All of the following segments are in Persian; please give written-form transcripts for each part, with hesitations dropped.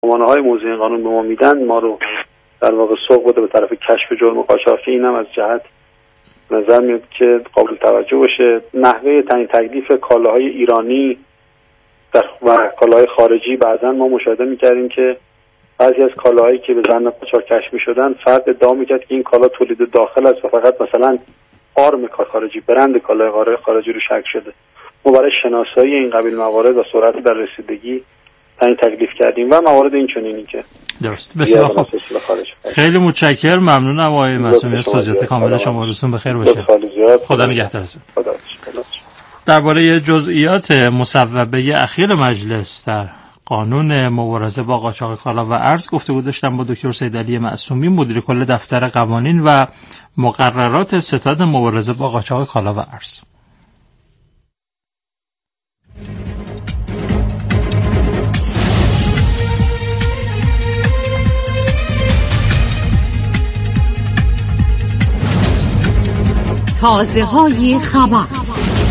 مانع‌های موضوع این قانون به ما میدن ما رو در واقع سوق بوده به طرف کشف جرم قاچاقی. اینم از جهت نظر میاد که قابل توجه باشه. نحوه تعیین تکلیف کالاهای ایرانی و کالاهای خارجی، بعضا ما مشاهده میکردیم که بعضی از کالاهایی که به ظن قاچاق کشف میشدن فرد ادعا میکرد که این کالا تولید داخل است و فقط مثلا آرم کار خارجی، برند کالای خارجی رو شک شده. ما برای شناسایی این قبیل موارد و سرعت در رسیدگی تعیین تکلیف کردیم و موارد این چنینی که درست. بسیار خوب، خیلی متشکرم، ممنونم آقای معصومی. توضیحات کامل شما، روزتون بخیر باشه. خدا نگهدارتون. درباره جزئیات مصوبه اخیر مجلس در قانون مبارزه با قاچاق کالا و ارز گفتگو داشتم با دکتر سیدعلی معصومی، مدیر کل دفتر قوانین و مقررات ستاد مبارزه با قاچاق کالا و ارز. تازه‌های خبر.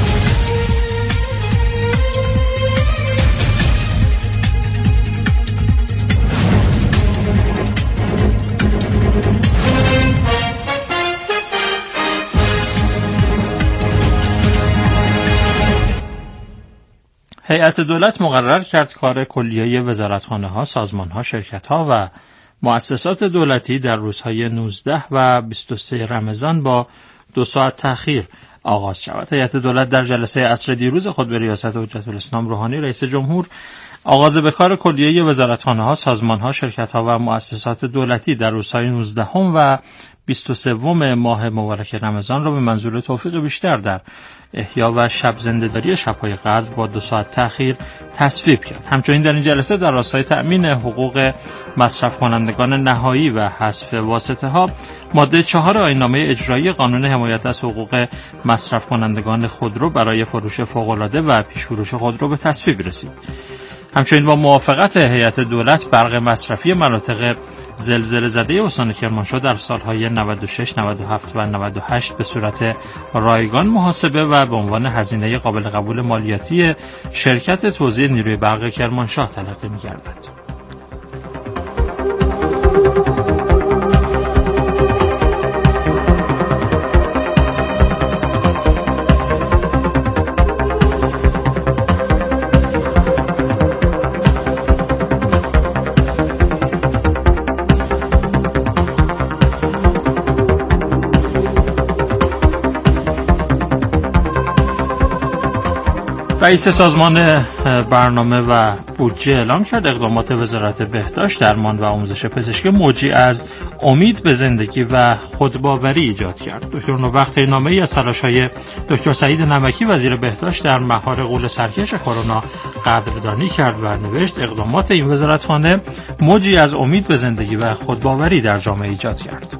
هیئت دولت مقرر کرد کار کلیه وزارتخانه‌ها، سازمان‌ها، شرکت‌ها و مؤسسات دولتی در روزهای 19 و 23 رمضان با 2 ساعت تأخیر آغاز شود. هیئت دولت در جلسه عصر دیروز خود به ریاست حجت الاسلام روحانی رئیس جمهور آغاز به کار کلیه وزارتخانه‌ها، سازمان‌ها، شرکت‌ها و مؤسسات دولتی در روزهای 19 و 23 ماه مبارک رمضان را به منظور توفیق بیشتر در احیا و شب زنده‌داری شب‌های قدر با 2 ساعت تأخیر تصویب کرد. همچنین در این جلسه در راستای تأمین حقوق مصرف کنندگان نهایی و حذف واسطه‌ها ماده 4 آیین‌نامه اجرایی قانون حمایت از حقوق مصرف کنندگان خودرو برای فروش فوق‌العاده و پیش‌فروش خودرو به تصویب رسید. همچنین با موافقت هیئت دولت برق مصرفی مناطق زلزله زده استان کرمانشاه در سالهای 96، 97 و 98 به صورت رایگان محاسبه و به عنوان هزینه قابل قبول مالیاتی شرکت توزیع نیروی برق کرمانشاه تلقی می‌گردد. رئیس سازمان برنامه و بودجه اعلام کرد اقدامات وزارت بهداشت، درمان و آموزش پزشکی موجی از امید به زندگی و خودباوری ایجاد کرد. دکتر نوبخت نامه‌ای از تلاش‌های دکتر سعید نمکی وزیر بهداشت در مهار غول سرکش کرونا قدردانی کرد و نوشت اقدامات این وزارتخانه موجی از امید به زندگی و خودباوری در جامعه ایجاد کرد.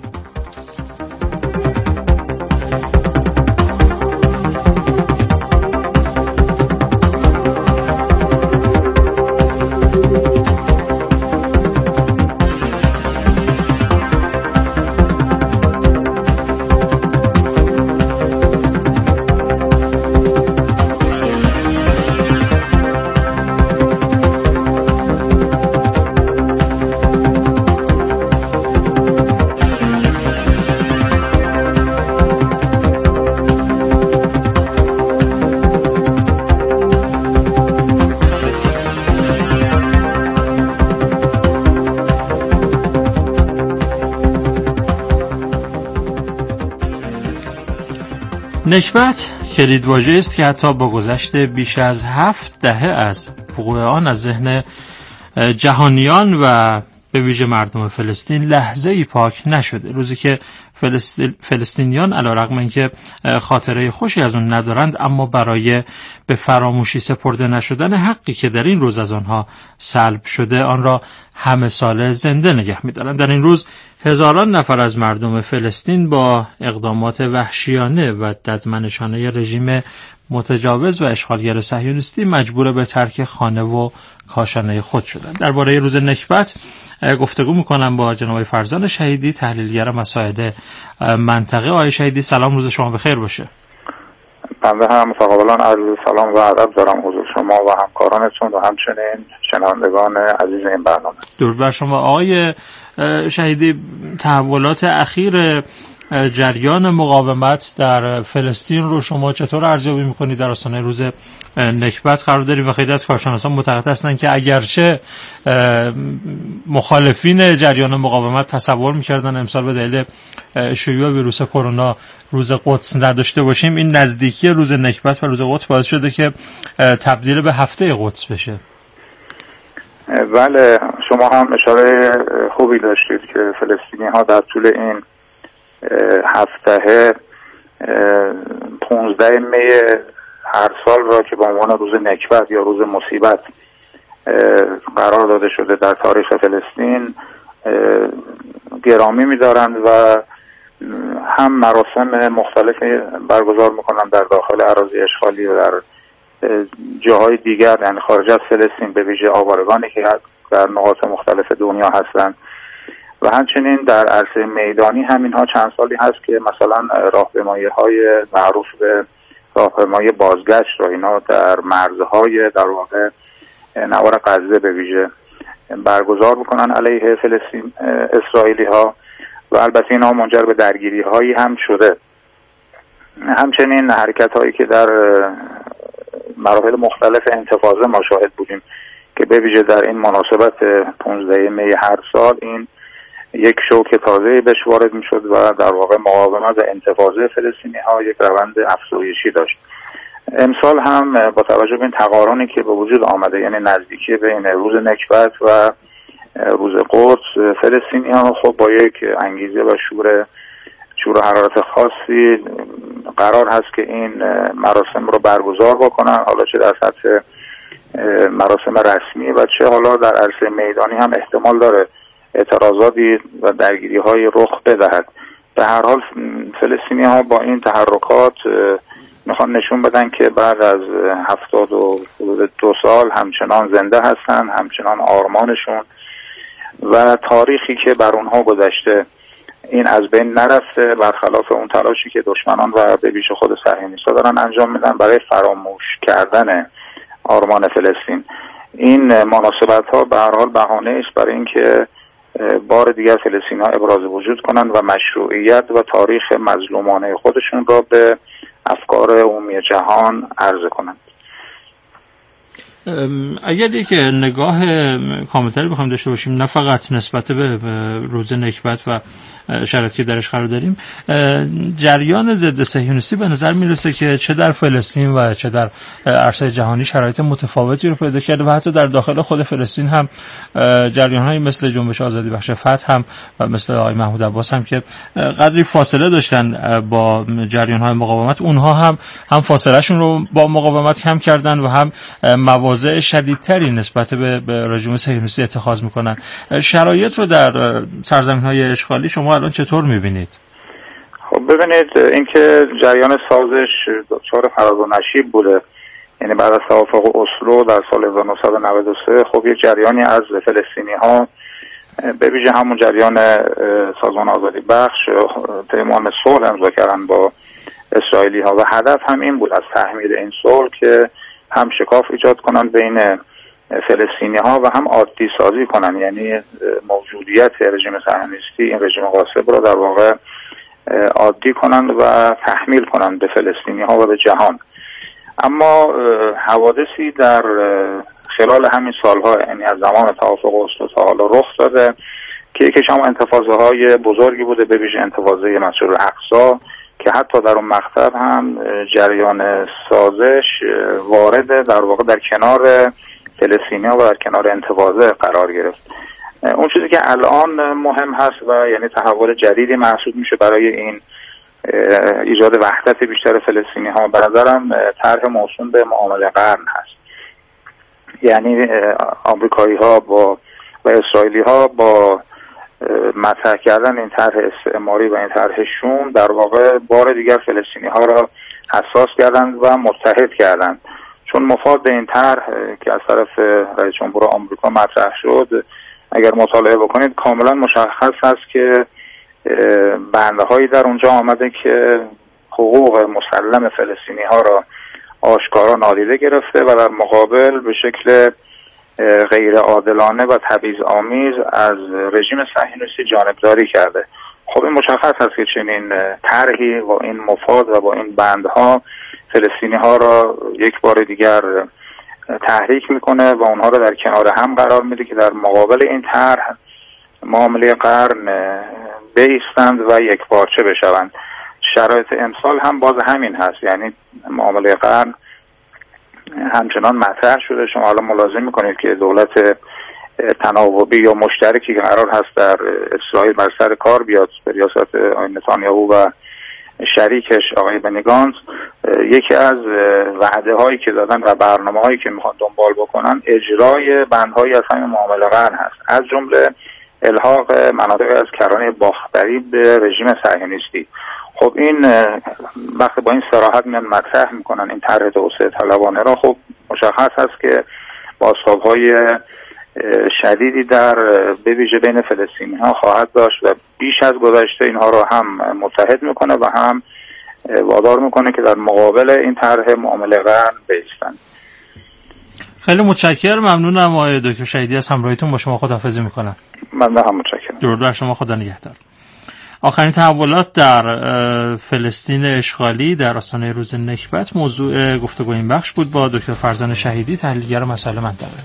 نکبت کلیدواژه‌ای است که حتی با گذشت بیش از 7 دهه از وقوع آن از ذهن جهانیان و به ویژه مردم فلسطین لحظه‌ای پاک نشده. روزی که فلسطینیان علیرغم اینکه خاطره خوشی از اون ندارند، اما برای به فراموشی سپرده نشدن حقی که در این روز از آنها سلب شده آن را همه ساله زنده نگه می‌دارند. در این روز هزاران نفر از مردم فلسطین با اقدامات وحشیانه و ددمنشانه رژیم متجاوز و اشغالگر صهیونیستی مجبور به ترک خانه و کاشانه خود شدند. درباره روز نکبت گفتگو میکنم با جناب فرزان شهیدی، تحلیلگر مسائل منطقه. آقای شهیدی سلام، روز شما بخیر باشه. بنده هم متقابلا عرض سلام و ادب دارم حضور شما شما و همکارانتون و همچنین شنوندگان عزیز این برنامه. درود بر شما آقای شهیدی. تحولات اخیر جریان مقاومت در فلسطین رو شما چطور ارزیابی می‌کنید؟ در آستانه روز نکبت قرار داریم و خیلی از کارشناسان معتقد هستند که اگرچه مخالفین جریان مقاومت تصور می‌کردن امسال به دلیل شیوع ویروس کرونا روز قدس نداشته باشیم، این نزدیکی روز نکبت و روز قدس باعث شده که تبدیل به هفته قدس بشه. بله، شما هم اشاره خوبی داشتید که فلسطینی‌ها در طول این هفته 15 می هر سال را که به عنوان روز نکبت یا روز مصیبت قرار داده شده در تاریخ فلسطین گرامی می‌دارند و هم مراسم مختلفی برگزار می‌کنند در داخل اراضی اشغالی و در جاهای دیگر، یعنی خارج از فلسطین، به ویژه آوارگانی که در نقاط مختلف دنیا هستند. و همچنین در عرصه میدانی هم اینها چند سالی هست که مثلا راهپیمایی‌های معروف به راهپیمایی بازگشت را اینا در مرزهای در واقع نوار غزه به ویژه برگزار بکنن علیه فلسطین اسرائیلی‌ها و البته اینا منجر به درگیری‌هایی هم شده. همچنین حرکت‌هایی که در مراحل مختلف انتفاضه ما شاهد بودیم که به ویژه در این مناسبت 15 می هر سال این یک شوک تازه‌ای بهش وارد می‌شد و در واقع مقاومت و انتفاضه فلسطینی‌ها یک روند افزایشی داشت. امسال هم با توجه به این تقارنی که به وجود آمده، یعنی نزدیکی بین روز نکبت و روز قدس، فلسطینی‌ها خب با یک انگیزه و شور و حرارت خاصی قرار هست که این مراسم رو برگزار بکنن، حالا چه در سطح مراسم رسمی و چه حالا در عرصه میدانی هم احتمال داره اعتراضاتی و درگیری‌های رخ بدهد. به هر حال فلسطینی‌ها با این تحرکات میخوان نشون بدن که بعد از 72 سال همچنان زنده هستن، همچنان آرمانشون و تاریخی که بر اونها گذشته این از بین نرفته، برخلاف اون تلاشی که دشمنان و به ویژه خود صهیونیست‌ها دارن انجام میدن برای فراموش کردن آرمان فلسطین. این مناسبت‌ها به هر حال بهانه است برای اینکه بار دیگر فلسطینی‌ها ابراز وجود کنند و مشروعیت و تاریخ مظلومانه خودشون را به افکار عمومی جهان عرضه کنند. اگر یک نگاه کاملتری بخوایم داشته باشیم، نه فقط نسبت به روز نکبت و شرایطی که درش قرار داریم، جریان ضد صهیونیستی به نظر میرسه که چه در فلسطین و چه در عرصه جهانی شرایط متفاوتی رو پیدا کرده و حتی در داخل خود فلسطین هم جریان‌هایی مثل جنبش آزادی بخش فتح هم و مثل آقای محمود عباس هم که قدری فاصله داشتن با جریان‌های مقاومت، اونها هم فاصله‌شون رو با مقاومت کم کردن و هم مواضع شدیدتری نسبت به رژیم صهیونیستی اتخاذ میکنن. شرایط رو در سرزمین‌های اشغالی شما الان چطور میبینید؟ خب ببینید، اینکه جریان سازش دچار فراز و نشیب بوده، یعنی بعد از توافق اسلو در سال 1993 خب یک جریانی از فلسطینی‌ها به ویژه همون جریان سازمان آزادی بخش پیمان صلح امضا کردن با اسرائیلی‌ها و هدف هم این بود از تحمیل این صلح که هم شکاف ایجاد کنن بین فلسطینی‌ها و هم عادی سازی کنن، یعنی موجودیت رژیم صهیونیستی، این رژیم غاصب رو در واقع عادی کنن و تحمیل کنن به فلسطینی‌ها و به جهان. اما حوادثی در خلال همین سالها، یعنی از زمان توافق اسلو تا حالا رخ داده که یکیش هم انتفاضه‌های بزرگی بوده، به ویژه انتفاضه مسجد الاقصی که حتی در اون مقطع هم جریان سازش وارد در واقع در کنار فلسطینی‌ها و در کنار انتفاضه قرار گرفت. اون چیزی که الان مهم هست و یعنی تحول جدیدی محسوب میشه برای این ایجاد وحدت بیشتر فلسطینی‌ها، به نظرم طرح موسوم به معامله قرن هست. یعنی آمریکایی‌ها و اسرائیلی‌ها با مطرح کردن این طرح استعماری و این طرح شوم در واقع بار دیگر فلسطینی‌ها را حساس کردند و متحد کردند، چون مفاد این طرح که از طرف رئیس جمهور آمریکا مطرح شد اگر مطالعه بکنید کاملا مشخص است که بنده‌هایی در اونجا آمده که حقوق مسلم فلسطینی‌ها را آشکارا نادیده گرفته و در مقابل به شکل غیر عادلانه و تبعیض‌آمیز از رژیم صهیونیستی جانبداری کرده. خب این مشخص است که چنین طرحی با این مفاد و با این بندها فلسطینی ها را یک بار دیگر تحریک میکنه و اونها را در کنار هم قرار میده که در مقابل این طرح معامله قرن بایستند و یک پارچه بشوند. شرایط امسال هم باز همین هست، یعنی معامله قرن همچنان مطرح شده. شما الان ملاحظه میکنید که دولت تناوبی یا مشترکی که قرار هست در اسرائیل بر سر کار بیاد به ریاست آقای نتانیاهو و شریکش آقای بنی گانتز، یکی از وعده هایی که دادن و برنامه هایی که میخوان دنبال بکنن اجرای بندهایی از همین معامله قرن هست، از جمله الحاق مناطق از کرانه باختری به رژیم صهیونیستی. خب این وقتی با این صراحت میان مطرح میکنن این طرح توسعه طلبانه را، خب مشخص هست که بازتاب‌های شدیدی در به ویژه بین فلسطینی ها خواهد داشت و بیش از گذشته اینها را هم متحد میکنه و هم وادار میکنه که در مقابل این طرح معامله قرن بایستند. خیلی متشکرم، ممنونم آقای دکتر شهیدی از همراهیتون با شما. خداحافظی میکنم. من هم متشکرم. درود بر شما، خدا نگهدار. آخرین تحولات در فلسطین اشغالی در آستانه روز نکبت موضوع گفتگو این بخش بود با دکتر فرزان شهیدی، تحلیلگر مسائل منطقه.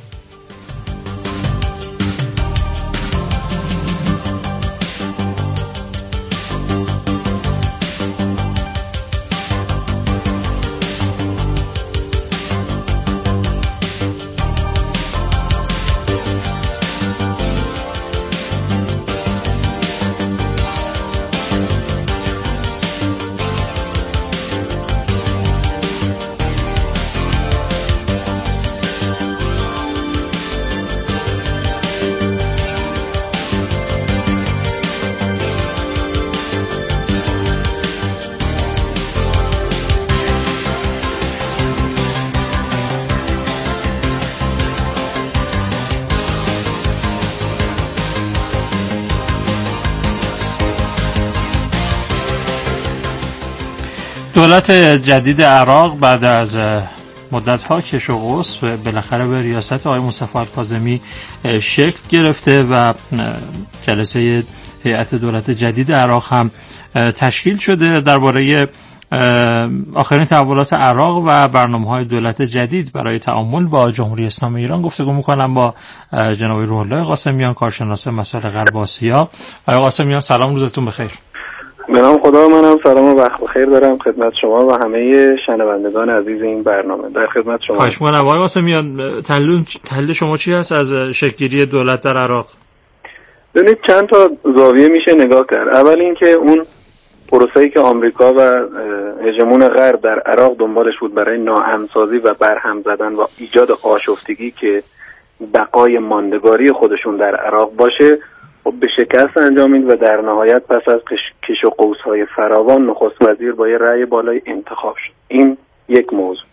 دولت جدید عراق بعد از مدت‌ها کش و قوس بالاخره به ریاست آقای مصطفی الکاظمی شکل گرفته و جلسه هیئت دولت جدید عراق هم تشکیل شده. درباره آخرین تحولات عراق و برنامه‌های دولت جدید برای تعامل با جمهوری اسلامی ایران گفتگو می‌کنم با جناب روح الله قاسمیان، کارشناس مسائل غرب آسیا. آقای قاسمیان سلام، روزتون بخیر. به نام خدا، منم سلام و وقت بخیر دارم خدمت شما و همه شنوندگان عزیز این برنامه. در خدمت شما. خواهش می‌کنم. آقای قاسمیان، تحلیل شما چی هست از شکل‌گیری دولت در عراق؟ ببینید چند تا زاویه میشه نگاه کرد. اول اینکه اون پروسه‌ای که آمریکا و هژمون غرب در عراق دنبالش بود برای ناهمسازی و برهم زدن و ایجاد آشفتگی که بقای ماندگاری خودشون در عراق باشه، خب به شکست انجامید و در نهایت پس از کش و قوس‌های فراوان نخست وزیر با یه رأی بالای انتخاب شد. این یک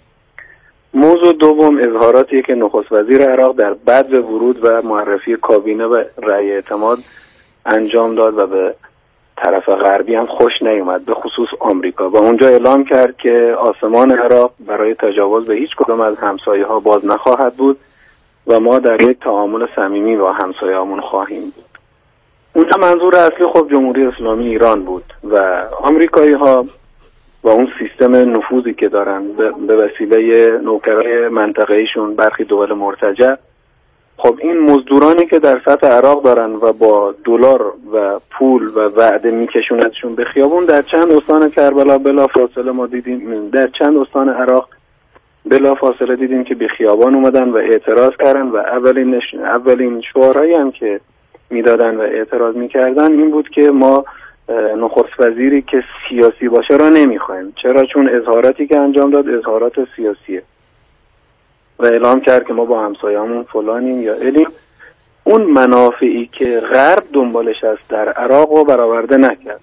موضوع دوم اظهاراتیه که نخست وزیر عراق در بعد ورود و معرفی کابینه و رأی اعتماد انجام داد و به طرف غربی هم خوش نیومد، به خصوص آمریکا، و اونجا اعلام کرد که آسمان عراق برای تجاوز به هیچ کدام از همسایه‌ها باز نخواهد بود و ما در یک تعامل صمیمی با همسایه‌هامون خواهیم بود. اونجا منظور اصلی خب جمهوری اسلامی ایران بود و آمریکایی‌ها با اون سیستم نفوذی که دارن به وسیله نوکرای منطقه‌ایشون برخی دول مرتجع، خب این مزدورانی که در سطح عراق دارن و با دلار و پول و وعده میکشونتشون به خیابون، در چند استان کربلا بلا فاصله ما دیدیم، در چند استان عراق بلا فاصله دیدیم که به خیابان اومدن و اعتراض کردن و اولین شعارهایی هم که میدادن و اعتراض میکردن این بود که ما نخست وزیری که سیاسی باشه را نمیخوایم. چرا؟ چون اظهاراتی که انجام داد اظهارات سیاسیه و اعلام کرد که ما با همسایه‌مون فلانیم یا الیم. اون منافعی که غرب دنبالش است در عراق رو برآورده نکرد.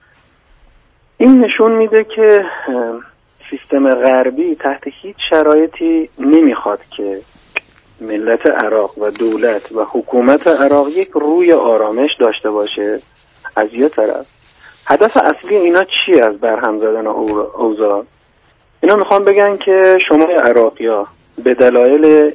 این نشون میده که سیستم غربی تحت هیچ شرایطی نمیخواد که ملت عراق و دولت و حکومت عراق یک روی آرامش داشته باشه. از یه طرف هدف اصلی اینا چی از برهم زدن اوضاع؟ اینا میخوان بگن که شما عراقی‌ها به دلایل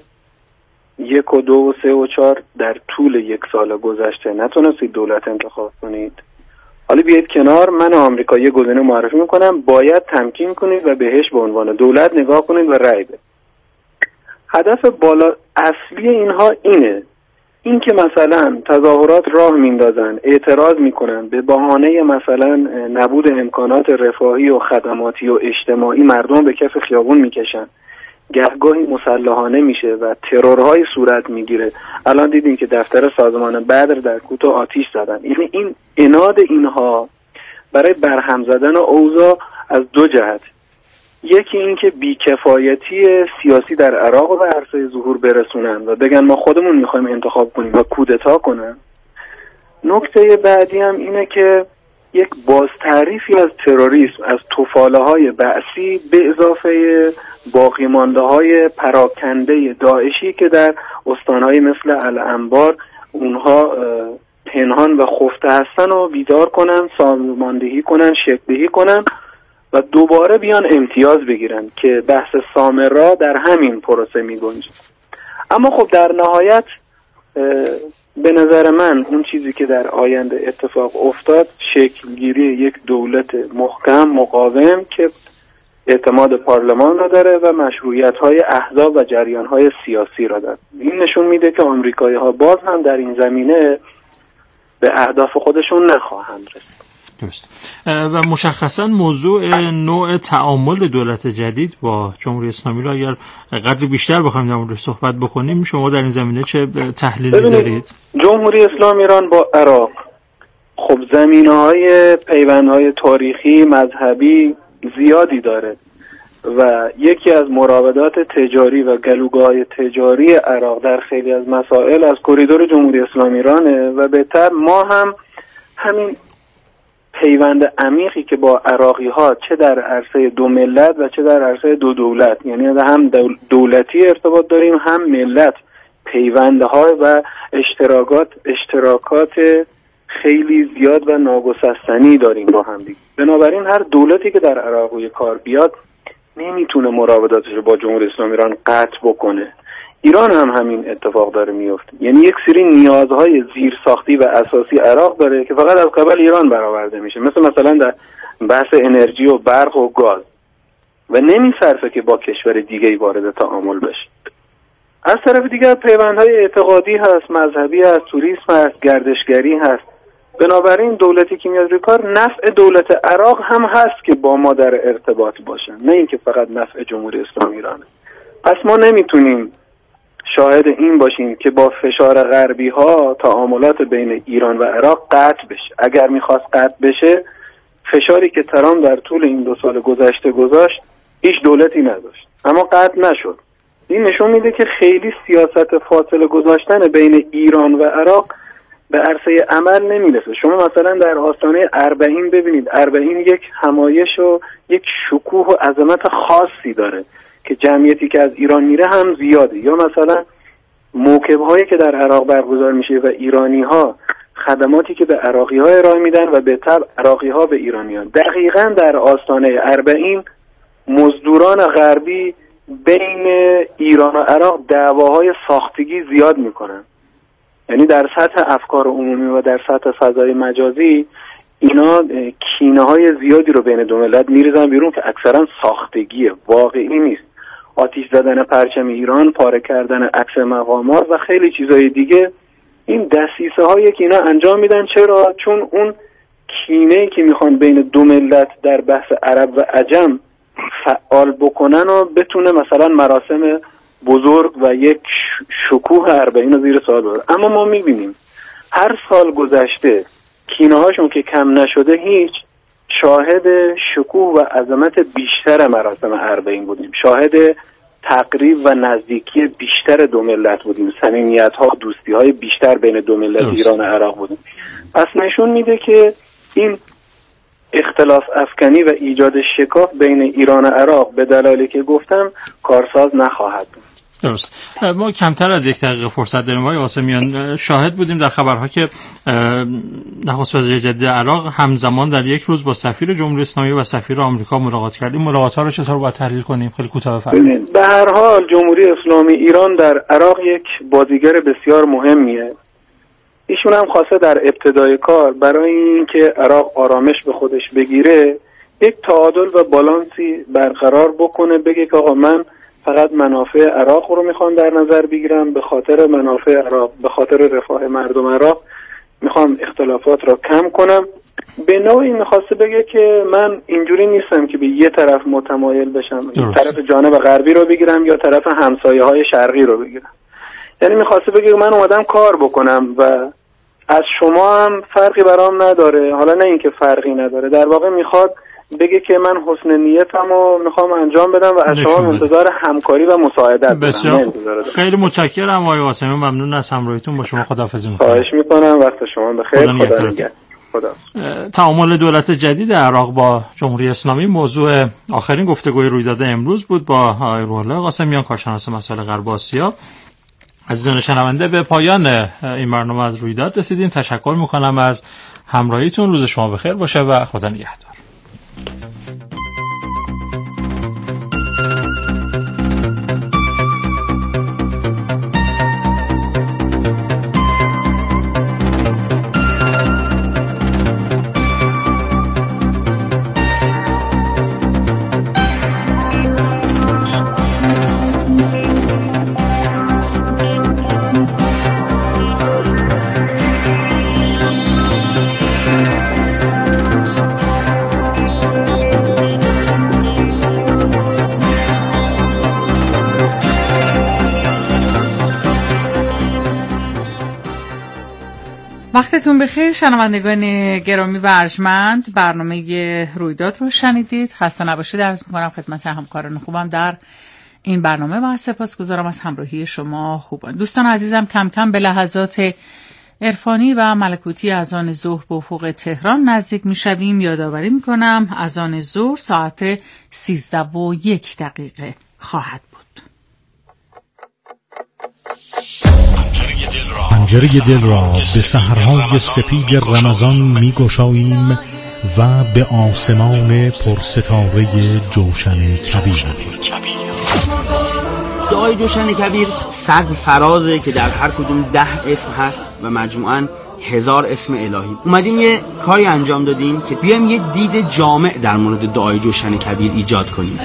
1 و 2 و 3 و 4 در طول 1 سال گذشته نتونستید دولت انتخاب کنید، حالا بیاید کنار، من آمریکا یه گزینه معرفی میکنم، باید تمکین کنید و بهش به عنوان دولت نگاه کنید و رأی بدید. هدف بالا اصلی اینها اینه، این که مثلا تظاهرات راه میندازن، اعتراض میکنن، به بهانه مثلا نبود امکانات رفاهی و خدماتی و اجتماعی مردم به کف خیابون میکشن، گهگاهی مسلحانه میشه و ترورهای صورت میگیره. الان دیدیم که دفتر سازمان بدر در کوتاه آتیش زدن. یعنی این عناد اینها برای برهم زدن اوضاع از 2 جهت، یکی این که بیکفایتی سیاسی در عراق رو به عرصه ظهور برسونن و بگن ما خودمون میخوایم انتخاب کنیم و کودتا کنن. نکته بعدی هم اینه که یک بازتعریفی از تروریسم، از تفاله های بعثی به اضافه باقی مانده های پراکنده داعشی که در استانهای مثل الانبار اونها پنهان و خفته هستن و بیدار کنن، سازماندهی کنن، شکل‌دهی کنن و دوباره بیان امتیاز بگیرن که بحث سامرا در همین پروسه می گنجه. اما خب در نهایت به نظر من اون چیزی که در آینده اتفاق افتاد شکلگیری یک دولت محکم مقاوم که اعتماد پارلمان را داره و مشروعیت‌های احزاب و جریان‌های سیاسی را داره. این نشون میده که آمریکایی‌ها باز هم در این زمینه به اهداف خودشون نخواهند رسید. درست. و مشخصا موضوع نوع تعامل دولت جدید با جمهوری اسلامی را اگر قدری بیشتر بخوایم در موردش صحبت بکنیم، شما در این زمینه چه تحلیلی دارید؟ جمهوری اسلامی ایران با عراق خب زمینه‌های پیوندهای تاریخی مذهبی زیادی داره و یکی از مراودات تجاری و گلوگاه‌های تجاری عراق در خیلی از مسائل از کریدور جمهوری اسلامی ایرانه و بهتر ما هم همین پیوند عمیقی که با عراقی ها چه در عرصه 2 ملت و چه در عرصه 2 دولت، یعنی هم دولتی ارتباط داریم هم ملت، پیوندها و اشتراکات خیلی زیاد و ناگسستنی داریم با هم دیگه. بنابراین هر دولتی که در عراق روی کار بیاد نمیتونه مراوداتش رو با جمهوری اسلامی ایران قطع بکنه. ایران هم همین اتفاق داره میفته، یعنی یک سری نیازهای زیرساختی و اساسی عراق داره که فقط از قبل ایران برآورده میشه، مثلا در بحث انرژی و برق و گاز و نمیصرفه که با کشور دیگه‌ای وارد تعامل بشه. از طرف دیگر پیوندهای اعتقادی هست، مذهبی هست، توریسم هست، گردشگری هست. بنابراین دولتی که میاد روی کار نفع دولت عراق هم هست که با ما در ارتباط باشن، نه اینکه فقط نفع جمهوری اسلامی ایرانه. پس ما نمیتونیم شاهد این باشیم که با فشار غربی ها تعاملات بین ایران و عراق قطع بشه. اگر میخواست قطع بشه، فشاری که ترامپ در طول این 2 سال گذشته گذاشت هیچ دولتی نداشت، اما قطع نشد. این نشون میده که خیلی سیاست فاصله گذاشتن بین ایران و عراق به عرصه عمل نمیرسه. شما مثلا در آستانه اربعین ببینید، اربعین یک همایش و یک شکوه و عظمت خاصی داره که جمعیتی که از ایران میره هم زیاده. یا مثلا موکب‌هایی که در عراق برگزار میشه و ایرانی‌ها خدماتی که به عراقی‌ها ارائه میدن و به تبع عراقی‌ها به ایرانیان. دقیقاً در آستانه اربعین مزدوران غربی بین ایران و عراق دعواهای ساختگی زیاد میکنن. یعنی در سطح افکار عمومی و در سطح فضای مجازی اینا کینه‌های زیادی رو بین 2 ملت میریزن بیرون که اکثرا ساختگیه، واقعی نیست. آتش زدن پرچم ایران، پاره کردن عکس مقامات و خیلی چیزای دیگه، این دسیسه هایی که اینا انجام میدن. چرا؟ چون اون کینه‌ای که میخوان بین 2 ملت در بحث عرب و عجم فعال بکنن و بتونه مثلا مراسم بزرگ و یک شکوه اربعین رو زیر سوال ببره. اما ما میبینیم هر سال گذشته کینه‌هاشون که کم نشده، هیچ شاهد شکوه و عظمت بیشتر مراسم اربعین بودیم، شاهد تقریب و نزدیکی بیشتر 2 ملت بودیم، صمیمیت‌ها و دوستی‌های بیشتر بین 2 ملت ایران و عراق بودیم. پس نشون میده که این اختلاف افکنی و ایجاد شکاف بین ایران و عراق به دلایلی که گفتم کارساز نخواهد بود. درست. ما کمتر از 1 دقیقه فرصت داریم آقای قاسمیان. شاهد بودیم در خبرها که نخست وزیر جدید عراق همزمان در یک روز با سفیر جمهوری اسلامی و سفیر آمریکا ملاقات کردیم. ملاقات‌ها رو چطور باید تحلیل کنیم؟ خیلی کوتاه بفرمایید. به هر حال جمهوری اسلامی ایران در عراق یک بازیگر بسیار مهمیه. ایشون هم خواسته در ابتدای کار برای اینکه عراق آرامش به خودش بگیره یک تعادل و بالانسی برقرار بکنه، بگه که آقا من فقط منافع عراق رو میخوام در نظر بگیرم، به خاطر منافع عراق، به خاطر رفاه مردم عراق میخوام اختلافات را کم کنم. به نوعی میخواسته بگه که من اینجوری نیستم که به یه طرف متمایل بشم، طرف جانب غربی رو بگیرم یا طرف همسایه های شرقی رو بگیرم. یعنی میخواسته بگه من اومدم کار بکنم و از شما هم فرقی برام نداره. حالا نه اینکه فرقی نداره، در واقع میخواد بگه که من حسن نیتم رو میخوام انجام بدم و از شما منتظر همکاری و مساعدت دارم. خیلی متشکرم آقای قاسمی، ممنون از همراهیتون با شما. خداحافظی میکنم. خواهش میکنم، وقت شما بخیر. خدا نگهدار. تعامل دولت جدید عراق با جمهوری اسلامی موضوع آخرین گفتگوی رویداد امروز بود با آقای روح الله قاسمیان، کارشناس مسائل غرب آسیا. عزیزان شنونده، به پایان این برنامه از رویداد رسیدیم. تشکر میکنم از همراهیتون. روز شما بخیر باشه و خدا نگهدار. وقتتون بخیر شنوندگان گرامی و ارجمند. برنامه رویداد رو شنیدید. خسته نباشید عرض می‌کنم خدمت همکاران خوبم در این برنامه و سپاسگزارم از همراهی شما خوبان. دوستان عزیزم، کم کم به لحظات عرفانی و ملکوتی اذان ظهر به افق تهران نزدیک می‌شویم. یادآوری می‌کنم اذان ظهر ساعت 13:01 خواهد بود. پنجره دل را به سحرهای سپید رمضان می گشاییم و به آسمان پرستاره جوشن کبیر. دعای جوشن کبیر 100 فرازه که در هر کدوم 10 اسم هست و مجموعاً 1000 اسم الهی. اومدیم یه کاری انجام دادیم که بیایم یه دید جامع در مورد دعای جوشن کبیر ایجاد کنیم.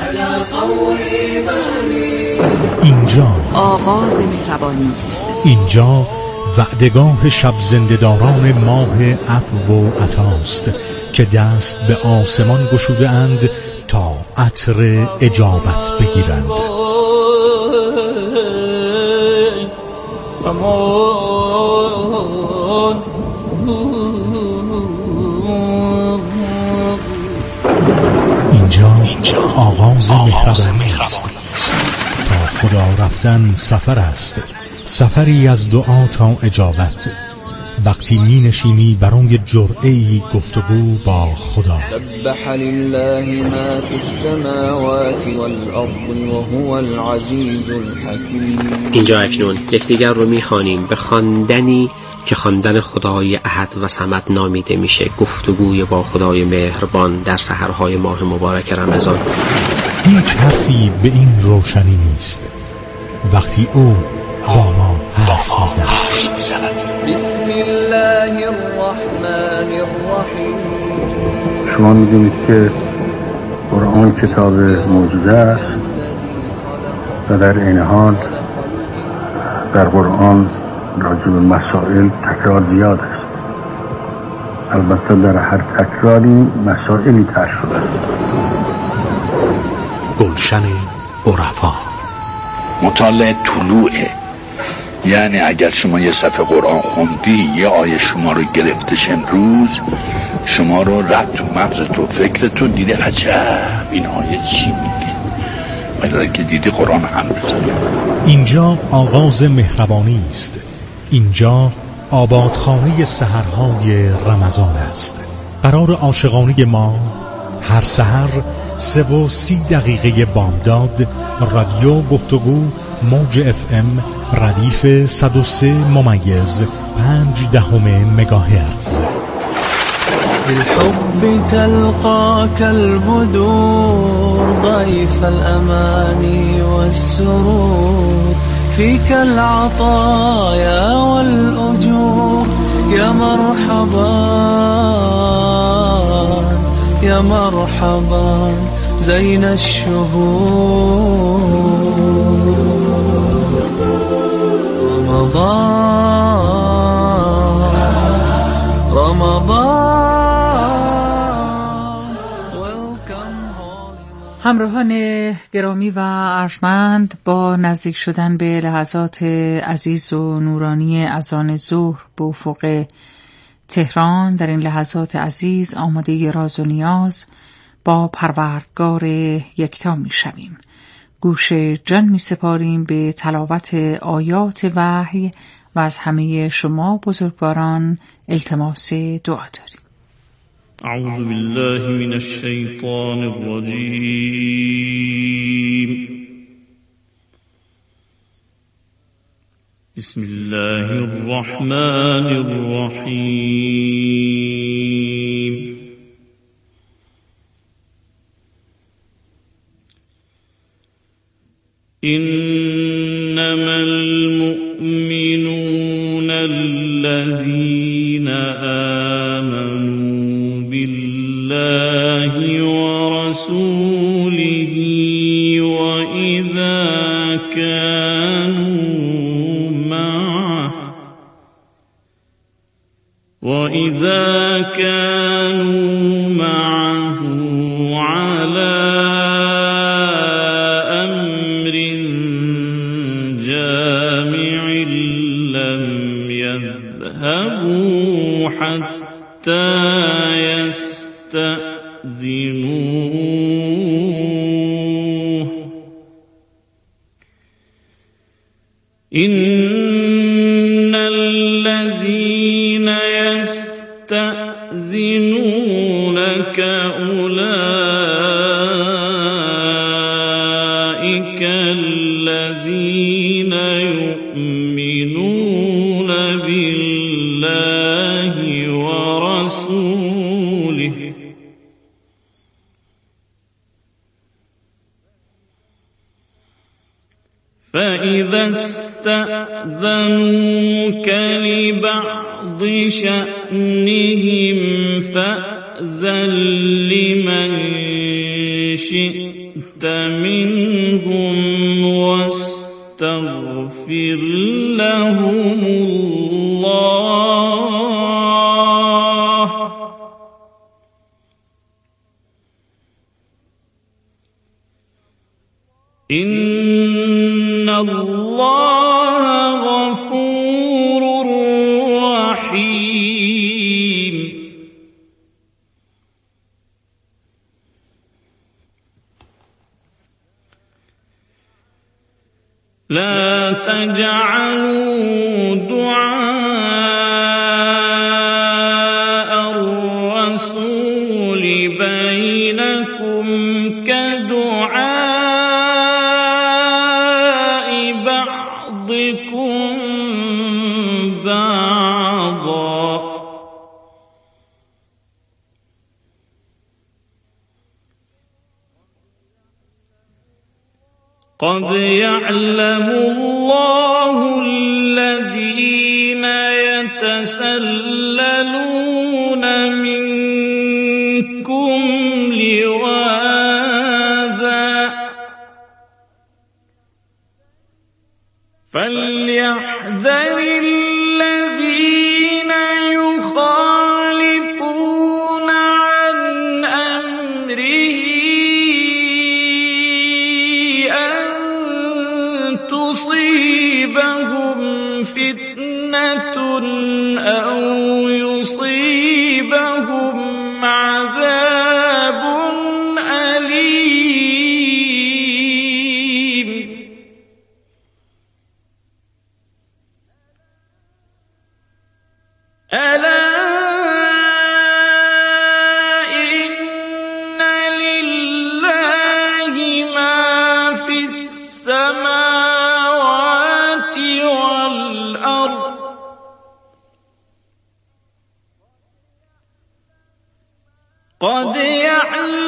اینجا آغاز مهربانی است. اینجا وعدگاه شب زنده‌داران ماه عفو و عطاست که دست به آسمان گشوده اند تا عطر اجابت بگیرند. اینجا آغاز مهربانی است. تا خدا رفتن سفر است، سفری از دعا تا اجابت. وقتی می نشینی برای جرعه‌ای گفتگو با خدا. سبح لله ما فی السماوات والارض وهو العزیز الحکیم. اینجا اکنون یکدیگر رو می‌خوانیم به خواندنی که خواندن خدای احد و صمد نامیده میشه، گفتگوی با خدای مهربان در سحرهای ماه مبارک رمضان. هیچ حرفی به این روشنی نیست وقتی او با ما حرف میزند. بسم الله الرحمن الرحیم. شما میدونید که قرآن کتاب معجزه است و در این حال در قرآن راجع به مسائل تکرار زیاد است. البته در هر تکراری مسائلی طرح شده است. گلشن عرفا. مطالعه طلوعه، یعنی اگر شما یه صفحه قرآن خوندی، یه آیه شما رو گرفتش امروز، شما رو رفت تو مغز تو، فکر تو دیده عجب این آیه چی میگه، ولی که دیدی قرآن هم بزنه. اینجا آغاز مهربانی است. اینجا آبادخانه سحرهای رمضان است. قرار عاشقانه ما هر سحر 3:30 بامداد رادیو گفتگو موج FM ردیف 103.5 مگاهرتز. بالحب تلقاك البدور ضيف الأماني والسرور فيك العطايا والأجور يا مرحبا يا مرحبا زين الشهور. رمضان همراهان گرامی و ارجمند، با نزدیک شدن به لحظات عزیز و نورانی اذان ظهر به افق تهران، در این لحظات عزیز آماده راز و نیاز با پروردگار یکتا می شویم. گوش جان می سپاریم به تلاوت آیات وحی و از همه شما بزرگواران التماس دعا داریم. اعوذ بالله من الشیطان الرجیم. بسم الله الرحمن الرحیم. إنما المؤمنون الذين آمنوا بالله ورسوله وإذا كانوا معه على أمر جامع لم يذهبوا حتى يستأذنوه. إن الذين يستأذنونك أولئك الذين يؤمنون بالله ورسوله فإذا استأذنوك لبعض شأنهم فأذن لمن شئت منهم واستغفر لهم الله إن الله غفور رحيم. لا تجعلوا دعاء الرسول بينكم كدعاء بعضكم بعضا قد يعلم الله الذين يتسللون منكم لواذا فليحذر الذين يخالفون عن أمره أن تصيبهم فتنة أو يصيبهم عذاب أليم. ألا إن لله ما في السماوات قد يعلم